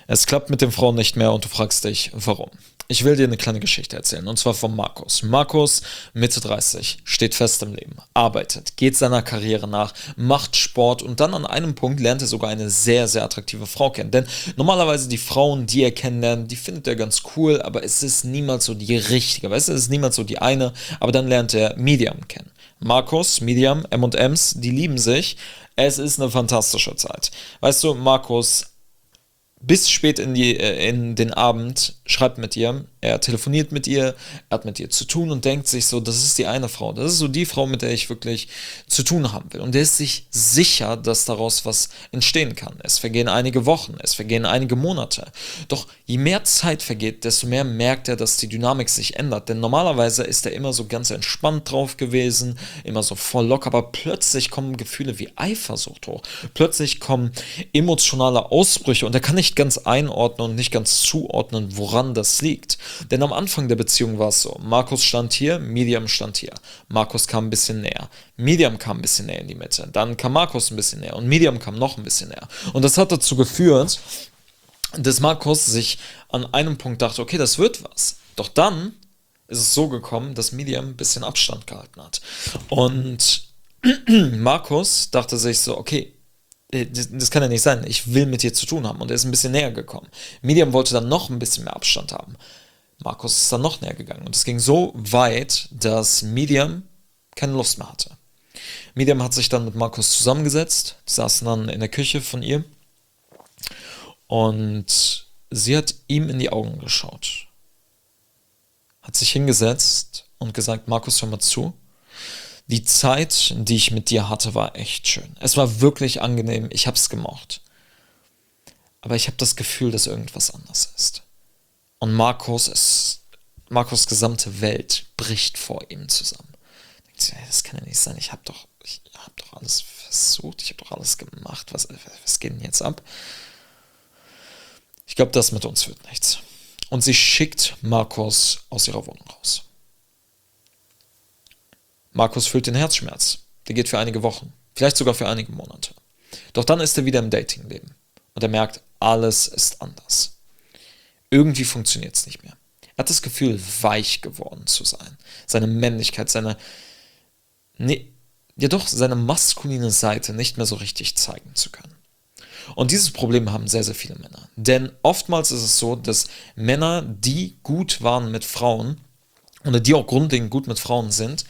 Es klappt mit den Frauen nicht mehr und du fragst dich, warum. Ich will dir eine kleine Geschichte erzählen, und zwar von Markus. Markus, Mitte 30, steht fest im Leben, arbeitet, geht seiner Karriere nach, macht Sport und dann an einem Punkt lernt er sogar eine sehr, sehr attraktive Frau kennen. Denn normalerweise die Frauen, die er kennenlernt, die findet er ganz cool, aber es ist niemals so die richtige, weißt du, es ist niemals so die eine, aber dann lernt er Miriam kennen. Markus, Miriam, M&Ms, die lieben sich. Es ist eine fantastische Zeit. Weißt du, Markus bis spät in den Abend schreibt mit ihr, er telefoniert mit ihr, er hat mit ihr zu tun und denkt sich so, das ist die eine Frau, das ist so die Frau, mit der ich wirklich zu tun haben will. Und er ist sich sicher, dass daraus was entstehen kann. Es vergehen einige Wochen, es vergehen einige Monate. Doch je mehr Zeit vergeht, desto mehr merkt er, dass die Dynamik sich ändert. Denn normalerweise ist er immer so ganz entspannt drauf gewesen, immer so voll locker, aber plötzlich kommen Gefühle wie Eifersucht hoch. Plötzlich kommen emotionale Ausbrüche und er kann nicht ganz einordnen und nicht ganz zuordnen, woran das liegt. Denn am Anfang der Beziehung war es so, Markus stand hier, Miriam stand hier. Markus kam ein bisschen näher, Miriam kam ein bisschen näher in die Mitte. Dann kam Markus ein bisschen näher und Miriam kam noch ein bisschen näher. Und das hat dazu geführt, dass Markus sich an einem Punkt dachte, okay, das wird was. Doch dann ist es so gekommen, dass Miriam ein bisschen Abstand gehalten hat. Und Markus dachte sich so, okay, das kann ja nicht sein, ich will mit dir zu tun haben. Und er ist ein bisschen näher gekommen. Miriam wollte dann noch ein bisschen mehr Abstand haben. Markus ist dann noch näher gegangen. Und es ging so weit, dass Miriam keine Lust mehr hatte. Miriam hat sich dann mit Markus zusammengesetzt, die saßen dann in der Küche von ihr und sie hat ihm in die Augen geschaut, hat sich hingesetzt und gesagt, Markus, hör mal zu. Die Zeit, die ich mit dir hatte, war echt schön. Es war wirklich angenehm, ich hab's gemocht. Aber ich habe das Gefühl, dass irgendwas anders ist. Und Markus' gesamte Welt bricht vor ihm zusammen. Denkt sich, hey, das kann ja nicht sein, ich hab doch alles versucht, ich habe doch alles gemacht, was geht denn jetzt ab? Ich glaube, das mit uns wird nichts. Und sie schickt Markus aus ihrer Wohnung raus. Markus fühlt den Herzschmerz. Der geht für einige Wochen, vielleicht sogar für einige Monate. Doch dann ist er wieder im Datingleben. Und er merkt, alles ist anders. Irgendwie funktioniert es nicht mehr. Er hat das Gefühl, weich geworden zu sein. Seine Männlichkeit, seine maskuline Seite nicht mehr so richtig zeigen zu können. Und dieses Problem haben sehr, sehr viele Männer. Denn oftmals ist es so, dass Männer, die gut waren mit Frauen oder die auch grundlegend gut mit Frauen sind,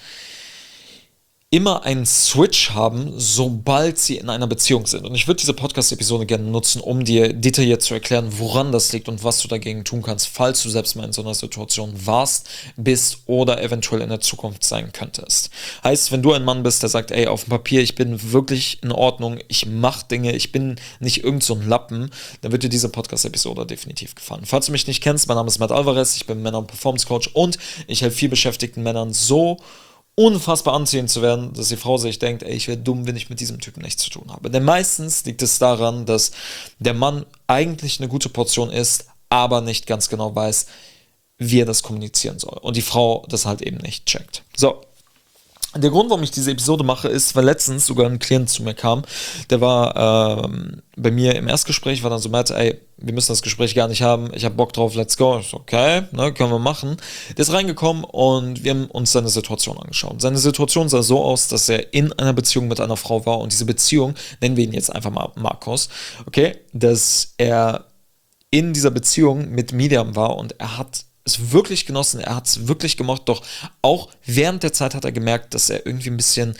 immer einen Switch haben, sobald sie in einer Beziehung sind. Und ich würde diese Podcast-Episode gerne nutzen, um dir detailliert zu erklären, woran das liegt und was du dagegen tun kannst, falls du selbst mal in so einer Situation warst, bist oder eventuell in der Zukunft sein könntest. Heißt, wenn du ein Mann bist, der sagt, ey, auf dem Papier, ich bin wirklich in Ordnung, ich mache Dinge, ich bin nicht irgend so ein Lappen, dann wird dir diese Podcast-Episode definitiv gefallen. Falls du mich nicht kennst, mein Name ist Matt Alvarez, ich bin Männer- und Performance-Coach und ich helfe vielbeschäftigten Männern so unfassbar anziehend zu werden, dass die Frau sich denkt, ey, ich wäre dumm, wenn ich mit diesem Typen nichts zu tun habe. Denn meistens liegt es daran, dass der Mann eigentlich eine gute Portion ist, aber nicht ganz genau weiß, wie er das kommunizieren soll. Und die Frau das halt eben nicht checkt. So. Der Grund, warum ich diese Episode mache, ist, weil letztens sogar ein Klient zu mir kam, der war bei mir im Erstgespräch, war dann so, Matt, ey, wir müssen das Gespräch gar nicht haben, ich habe Bock drauf, let's go. Ich so, okay, ne, können wir machen. Der ist reingekommen und wir haben uns seine Situation angeschaut. Seine Situation sah so aus, dass er in einer Beziehung mit einer Frau war und diese Beziehung, nennen wir ihn jetzt einfach mal Markus, okay, dass er in dieser Beziehung mit Miriam war und er hat es wirklich genossen, er hat es wirklich gemocht, doch auch während der Zeit hat er gemerkt, dass er irgendwie ein bisschen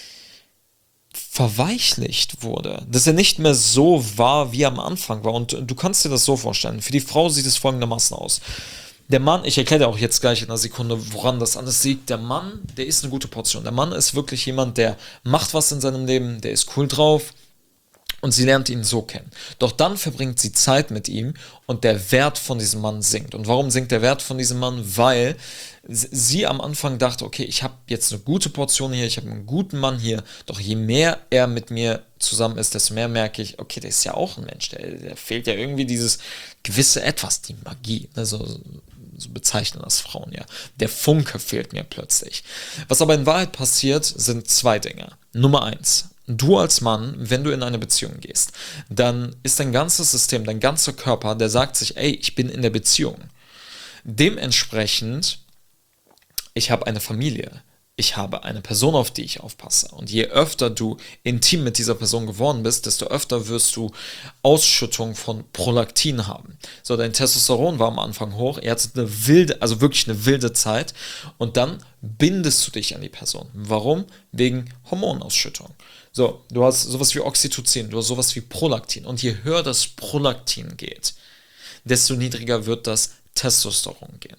verweichlicht wurde, dass er nicht mehr so war, wie er am Anfang war. Und du kannst dir das so vorstellen, für die Frau sieht es folgendermaßen aus. Der Mann, ich erkläre dir auch jetzt gleich in einer Sekunde, woran das alles liegt. Der Mann, der ist eine gute Portion. Der Mann ist wirklich jemand, der macht was in seinem Leben, der ist cool drauf. Und sie lernt ihn so kennen. Doch dann verbringt sie Zeit mit ihm und der Wert von diesem Mann sinkt. Und warum sinkt der Wert von diesem Mann? Weil sie am Anfang dachte, okay, ich habe jetzt eine gute Portion hier, ich habe einen guten Mann hier. Doch je mehr er mit mir zusammen ist, desto mehr merke ich, okay, der ist ja auch ein Mensch. Der fehlt ja irgendwie dieses gewisse Etwas, die Magie. Ne? So bezeichnen das Frauen ja. Der Funke fehlt mir plötzlich. Was aber in Wahrheit passiert, sind zwei Dinge. Nummer eins. du als Mann, wenn du in eine Beziehung gehst, dann ist dein ganzes System, dein ganzer Körper, der sagt sich, ey, ich bin in der Beziehung. Dementsprechend, ich habe eine Familie, ich habe eine Person, auf die ich aufpasse. Und je öfter du intim mit dieser Person geworden bist, desto öfter wirst du Ausschüttung von Prolaktin haben. So, dein Testosteron war am Anfang hoch, ihr hattet eine wilde, also wirklich eine wilde Zeit und dann bindest du dich an die Person. Warum? Wegen Hormonausschüttung. So, du hast sowas wie Oxytocin, du hast sowas wie Prolaktin und je höher das Prolaktin geht, desto niedriger wird das Testosteron gehen.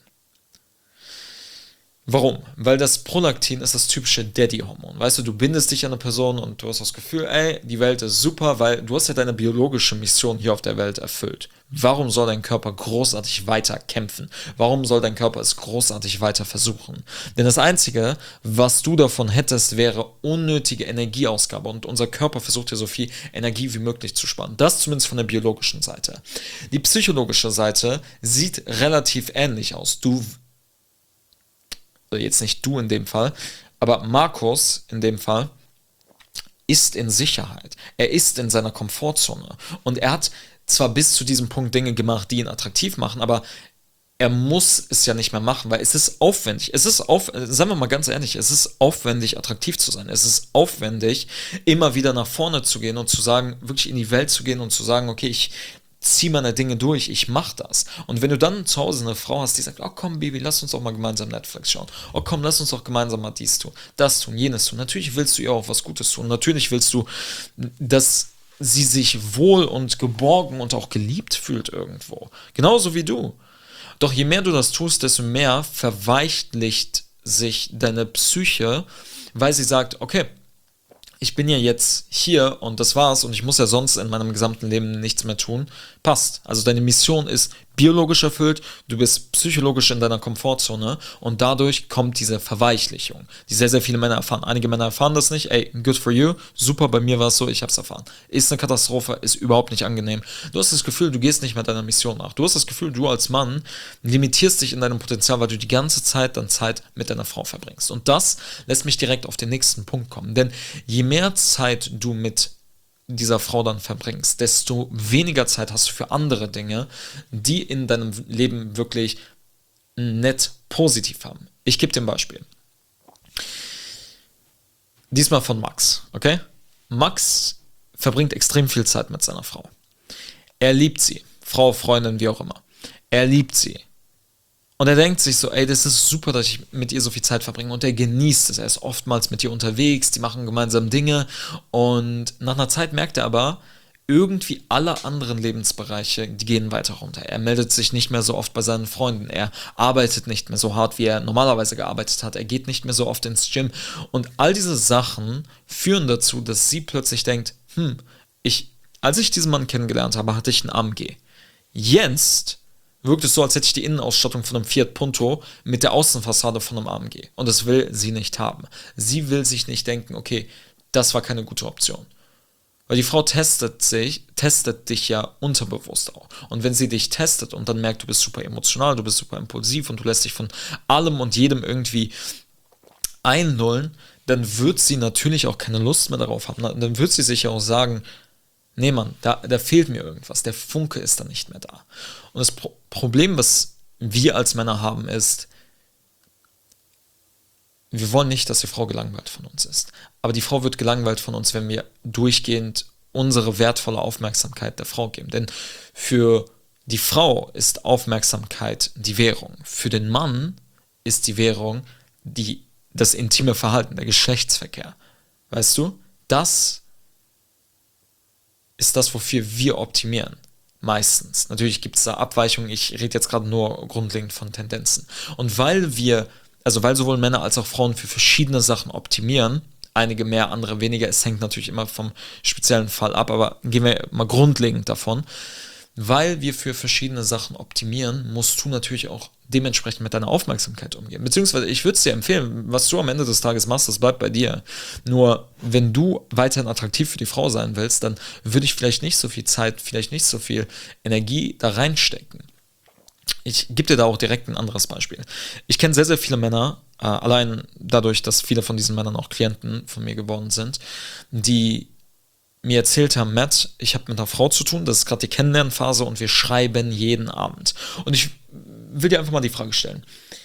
Warum? Weil das Prolaktin ist das typische Daddy-Hormon. Weißt du, du bindest dich an eine Person und du hast das Gefühl, ey, die Welt ist super, weil du hast ja deine biologische Mission hier auf der Welt erfüllt. Warum soll dein Körper großartig weiter kämpfen? Warum soll dein Körper es großartig weiter versuchen? Denn das Einzige, was du davon hättest, wäre unnötige Energieausgabe und unser Körper versucht ja so viel Energie wie möglich zu sparen. Das zumindest von der biologischen Seite. Die psychologische Seite sieht relativ ähnlich aus. Jetzt nicht du in dem Fall, aber Markus in dem Fall ist in Sicherheit. Er ist in seiner Komfortzone und er hat zwar bis zu diesem Punkt Dinge gemacht, die ihn attraktiv machen, aber er muss es ja nicht mehr machen, weil es ist aufwendig. Sagen wir mal ganz ehrlich, es ist aufwendig, attraktiv zu sein. Es ist aufwendig, immer wieder nach vorne zu gehen und zu sagen, wirklich in die Welt zu gehen und zu sagen, okay, ich zieh meine Dinge durch, ich mach das. Und wenn du dann zu Hause eine Frau hast, die sagt, oh komm Baby, lass uns doch mal gemeinsam Netflix schauen. Oh komm, lass uns doch gemeinsam mal dies tun, das tun, jenes tun. Natürlich willst du ihr auch was Gutes tun. Natürlich willst du, dass sie sich wohl und geborgen und auch geliebt fühlt irgendwo. Genauso wie du. Doch je mehr du das tust, desto mehr verweichlicht sich deine Psyche, weil sie sagt, okay, ich bin ja jetzt hier und das war's und ich muss ja sonst in meinem gesamten Leben nichts mehr tun, passt. Also deine Mission ist biologisch erfüllt, du bist psychologisch in deiner Komfortzone und dadurch kommt diese Verweichlichung, die sehr, sehr viele Männer erfahren. Einige Männer erfahren das nicht, ey, good for you, super, bei mir war es so, ich hab's erfahren. Ist eine Katastrophe, ist überhaupt nicht angenehm. Du hast das Gefühl, du gehst nicht mehr deiner Mission nach. Du hast das Gefühl, du als Mann limitierst dich in deinem Potenzial, weil du die ganze Zeit dann Zeit mit deiner Frau verbringst. Und das lässt mich direkt auf den nächsten Punkt kommen, denn je mehr Zeit du mit dieser Frau dann verbringst, desto weniger Zeit hast du für andere Dinge, die in deinem Leben wirklich nett positiv haben. Ich gebe dir ein Beispiel. Diesmal von Max, okay? Max verbringt extrem viel Zeit mit seiner Frau. Er liebt sie, Frau, Freundin, wie auch immer. Er liebt sie. Und er denkt sich so, ey, das ist super, dass ich mit ihr so viel Zeit verbringe. Und er genießt es. Er ist oftmals mit ihr unterwegs, die machen gemeinsam Dinge. Und nach einer Zeit merkt er aber, irgendwie alle anderen Lebensbereiche, die gehen weiter runter. Er meldet sich nicht mehr so oft bei seinen Freunden. Er arbeitet nicht mehr so hart, wie er normalerweise gearbeitet hat. Er geht nicht mehr so oft ins Gym. Und all diese Sachen führen dazu, dass sie plötzlich denkt, als ich diesen Mann kennengelernt habe, hatte ich einen AMG. Jetzt wirkt es so, als hätte ich die Innenausstattung von einem Fiat Punto mit der Außenfassade von einem AMG. Und das will sie nicht haben. Sie will sich nicht denken, okay, das war keine gute Option. Weil die Frau testet dich ja unterbewusst auch. Und wenn sie dich testet und dann merkt, du bist super emotional, du bist super impulsiv und du lässt dich von allem und jedem irgendwie einlullen, dann wird sie natürlich auch keine Lust mehr darauf haben. Dann wird sie sich ja auch sagen, nee Mann, da fehlt mir irgendwas, der Funke ist dann nicht mehr da. Und das Problem, was wir als Männer haben, ist, wir wollen nicht, dass die Frau gelangweilt von uns ist. Aber die Frau wird gelangweilt von uns, wenn wir durchgehend unsere wertvolle Aufmerksamkeit der Frau geben. Denn für die Frau ist Aufmerksamkeit die Währung. Für den Mann ist die Währung das intime Verhalten, der Geschlechtsverkehr. Weißt du, das ist das, wofür wir optimieren. Meistens. Natürlich gibt es da Abweichungen, ich rede jetzt gerade nur grundlegend von Tendenzen. Und weil sowohl Männer als auch Frauen für verschiedene Sachen optimieren, einige mehr, andere weniger, es hängt natürlich immer vom speziellen Fall ab, aber gehen wir mal grundlegend davon, weil wir für verschiedene Sachen optimieren, musst du natürlich auch dementsprechend mit deiner Aufmerksamkeit umgehen. Beziehungsweise ich würde es dir empfehlen, was du am Ende des Tages machst, das bleibt bei dir. Nur wenn du weiterhin attraktiv für die Frau sein willst, dann würde ich vielleicht nicht so viel Zeit, vielleicht nicht so viel Energie da reinstecken. Ich gebe dir da auch direkt ein anderes Beispiel. Ich kenne sehr, sehr viele Männer, allein dadurch, dass viele von diesen Männern auch Klienten von mir geworden sind, die mir erzählt haben, Matt, ich habe mit einer Frau zu tun, das ist gerade die Kennenlernphase und wir schreiben jeden Abend. Und ich will dir einfach mal die Frage stellen.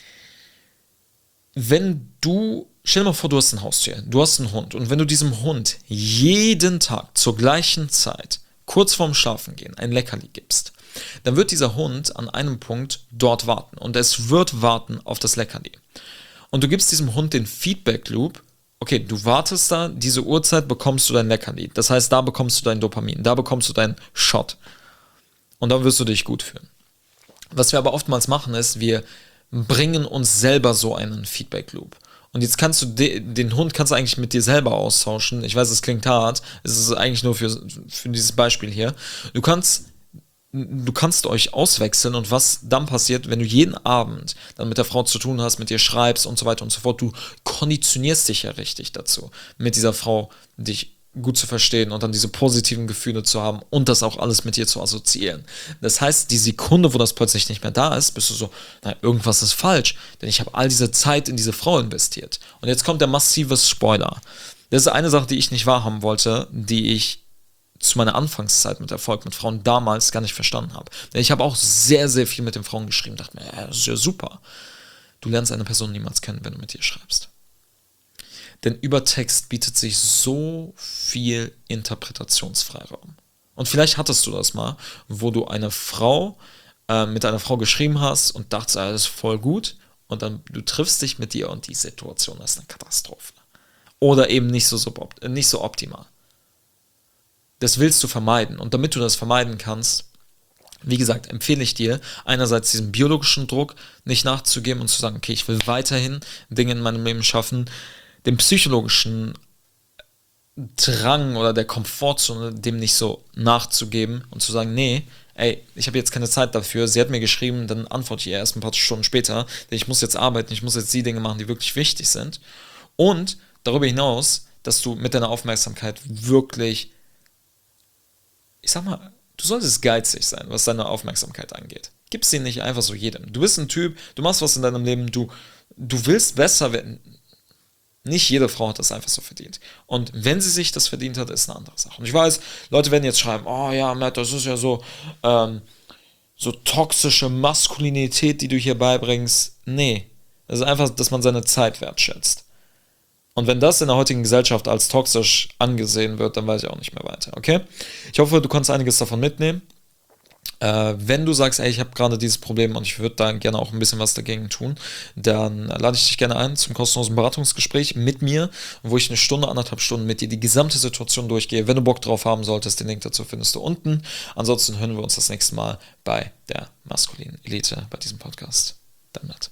Stell dir mal vor, du hast ein Haustier, du hast einen Hund und wenn du diesem Hund jeden Tag zur gleichen Zeit, kurz vorm Schlafengehen, ein Leckerli gibst, dann wird dieser Hund an einem Punkt dort warten und es wird warten auf das Leckerli. Und du gibst diesem Hund den Feedback-Loop, okay, du wartest da, diese Uhrzeit bekommst du dein Leckerli. Das heißt, da bekommst du dein Dopamin, da bekommst du deinen Shot. Und dann wirst du dich gut fühlen. Was wir aber oftmals machen, ist, wir bringen uns selber so einen Feedback-Loop. Und jetzt kannst du den Hund kannst du eigentlich mit dir selber austauschen. Ich weiß, es klingt hart, es ist eigentlich nur für dieses Beispiel hier. Du kannst euch auswechseln und was dann passiert, wenn du jeden Abend dann mit der Frau zu tun hast, mit ihr schreibst und so weiter und so fort, du konditionierst dich ja richtig dazu, mit dieser Frau dich gut zu verstehen und dann diese positiven Gefühle zu haben und das auch alles mit ihr zu assoziieren. Das heißt, die Sekunde, wo das plötzlich nicht mehr da ist, bist du so, na, irgendwas ist falsch, denn ich habe all diese Zeit in diese Frau investiert. Und jetzt kommt der massive Spoiler. Das ist eine Sache, die ich nicht wahrhaben wollte, die ich zu meiner Anfangszeit mit Erfolg mit Frauen damals gar nicht verstanden habe. Denn ich habe auch sehr, sehr viel mit den Frauen geschrieben, dachte mir, ja, das ist ja super. Du lernst eine Person niemals kennen, wenn du mit ihr schreibst. Denn über Text bietet sich so viel Interpretationsfreiraum. Und vielleicht hattest du das mal, wo du mit einer Frau geschrieben hast und dachtest, das ist voll gut. Und dann du triffst dich mit ihr und die Situation ist eine Katastrophe. Oder eben nicht so optimal. Das willst du vermeiden. Und damit du das vermeiden kannst, wie gesagt, empfehle ich dir, einerseits diesem biologischen Druck nicht nachzugeben und zu sagen, okay, ich will weiterhin Dinge in meinem Leben schaffen, dem psychologischen Drang oder der Komfortzone dem nicht so nachzugeben und zu sagen, nee, ey, ich habe jetzt keine Zeit dafür, sie hat mir geschrieben, dann antworte ich ihr erst ein paar Stunden später, denn ich muss jetzt arbeiten, ich muss jetzt die Dinge machen, die wirklich wichtig sind. Und darüber hinaus, dass du mit deiner Aufmerksamkeit wirklich, ich sag mal, du solltest geizig sein, was deine Aufmerksamkeit angeht. Gib sie nicht einfach so jedem. Du bist ein Typ, du machst was in deinem Leben, du willst besser werden. Nicht jede Frau hat das einfach so verdient. Und wenn sie sich das verdient hat, ist eine andere Sache. Und ich weiß, Leute werden jetzt schreiben, oh ja, Matt, das ist ja so toxische Maskulinität, die du hier beibringst. Nee, das ist einfach, dass man seine Zeit wertschätzt. Und wenn das in der heutigen Gesellschaft als toxisch angesehen wird, dann weiß ich auch nicht mehr weiter, okay? Ich hoffe, du konntest einiges davon mitnehmen. Wenn du sagst, ey, ich habe gerade dieses Problem und ich würde da gerne auch ein bisschen was dagegen tun, dann lade ich dich gerne ein zum kostenlosen Beratungsgespräch mit mir, wo ich 1,5 Stunden mit dir die gesamte Situation durchgehe. Wenn du Bock drauf haben solltest, den Link dazu findest du unten. Ansonsten hören wir uns das nächste Mal bei der maskulinen Elite, bei diesem Podcast. Dann Matt.